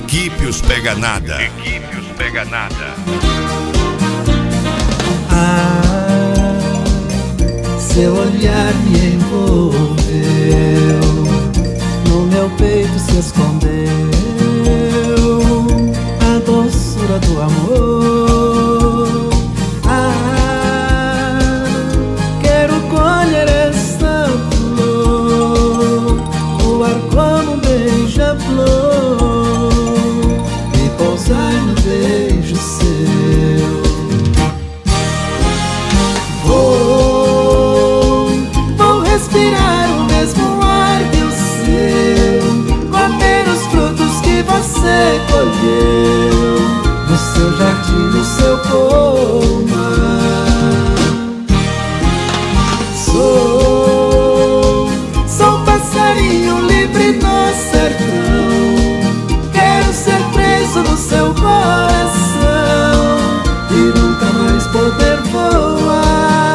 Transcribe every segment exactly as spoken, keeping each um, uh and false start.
Equipe Os Pega Nada. Equipe Os Pega Nada. Ah, seu olhar me envolveu, no meu peito se escondeu a doçura do amor. Ah, quero colher essa flor, voar como um beija-flor e pousar no beijo seu. Vou, vou respirar o mesmo ar que o seu, comer os frutos que você colheu no seu jardim, no seu pomar. Sou, sou um passarinho livre no sertão, quero ser preso no seu coração e nunca mais poder voar.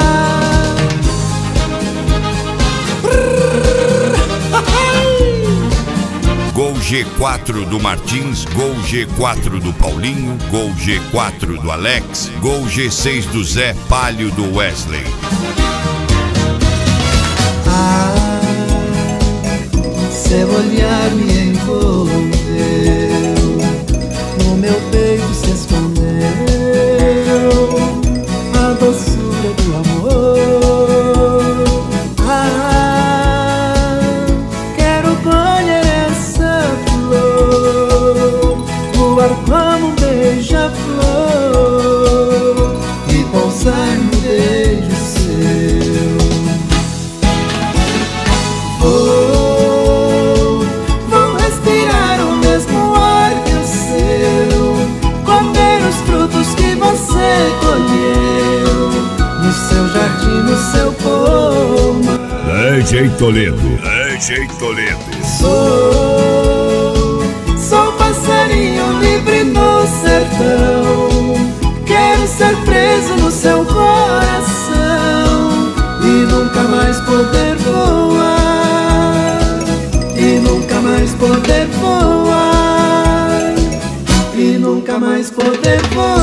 Gol G quatro do Martins, Gol G quatro do Paulinho, Gol G quatro do Alex, Gol G seis do Zé, Palio do Wesley. Ah, seu olhar me envolveu, no meu peito se escondeu a doçura do amor. Ah, quero colher essa flor, voar como um beija-flor e pousar no beijo seu. Vou, vou respirar o mesmo ar que o seu, comer os frutos que você colheu no seu jardim, no seu pomar. D J Toledo. D J Toledo. Sou, sou um passarinho livre no sertão, quero ser preso no seu coração e nunca mais poder voar, e nunca mais poder voar, e nunca mais poder voar.